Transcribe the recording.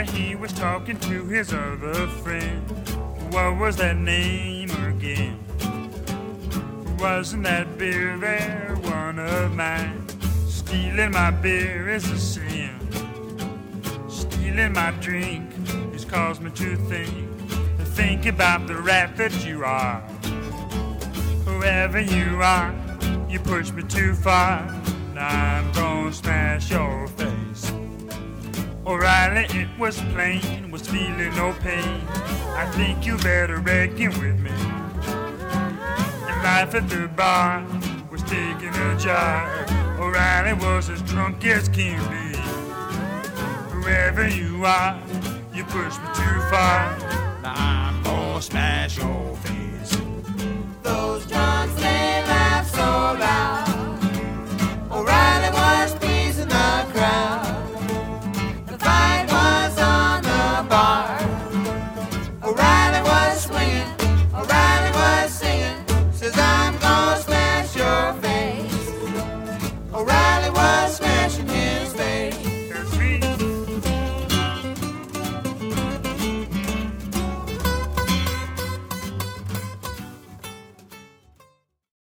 he was talking to his other friend. What was that name again? Wasn't that beer there one of mine? Stealing my beer is a sin. Stealing my drink has caused me to think about the rat that you are. Whoever you are, you push me too far. Now I'm gonna smash your face. O'Reilly, it was plain, was feeling no pain. I think you better reckon with me. And life at the bar was taking a jar. O'Reilly was as drunk as can be. Whoever you are, you push me too far. Now I'm gonna smash your face.